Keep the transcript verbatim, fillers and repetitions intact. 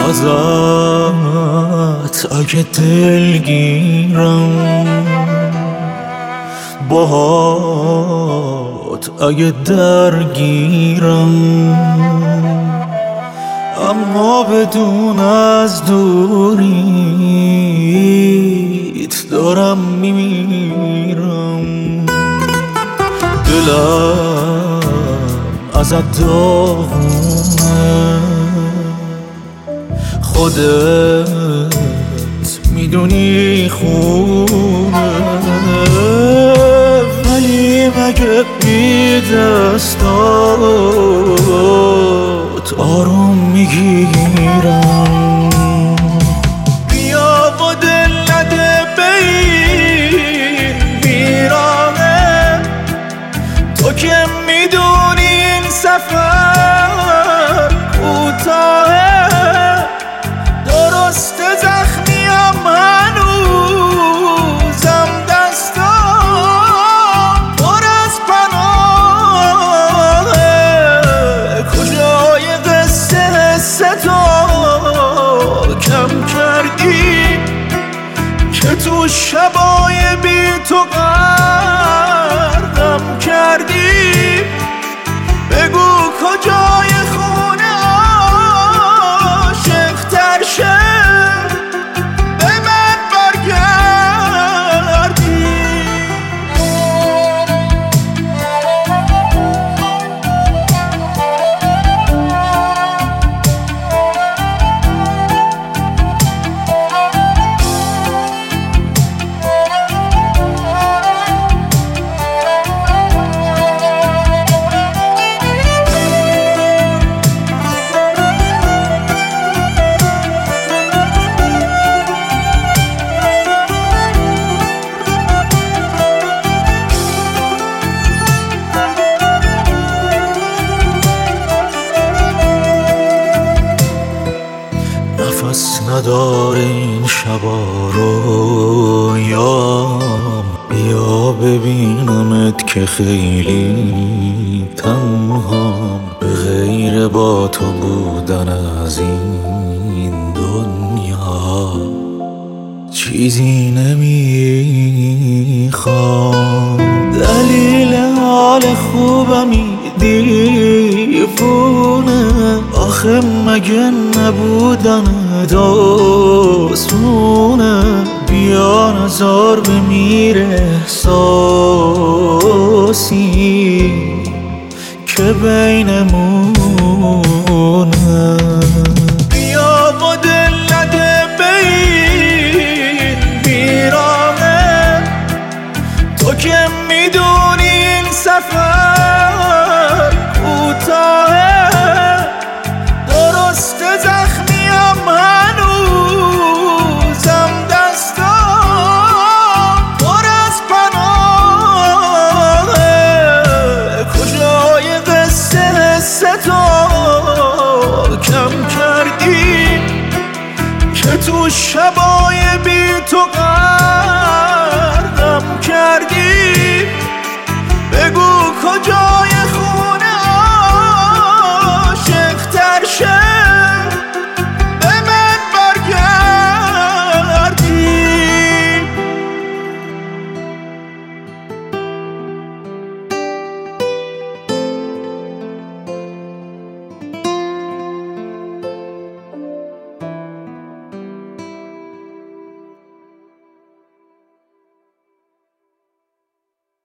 ازت اگه دلگیرم، باهات اگه درگیرم، اما بدون از دوریت دارم میمیرم. دلم ازت داغونه، خودت میدونی خونه، ولی مگه بی دستات آروم میگیرم. بیا و دل نده به این بیرانه، تو که میدونی این سفر کوتاهه. درست زخمیم هنوزم، دستام پر از پناهه. کجای قصه حس تو کم کردی که تو شبای بی تو غرقم کردی؟ بگو کجای خونه عاشق تر شه به من برگردی. نفس نداره این شبا رو یام، بیا ببینمت که خیلی تنهام. به غیر با تو بودن از این دنیا چیزی نمیخوام. دلیل حال خوبمی دیوونه، آخه مگه نبودن داستونه؟ بیا نزار بمیره احساسی که بینمونه. بیا و دل نده به این بیرانه، تو که میدونی این سفر کوتاهه. درست زخمیم هنوزم، دستام پر از پناهه. کجای قصه حس تو کم کردی که تو شبای بی تو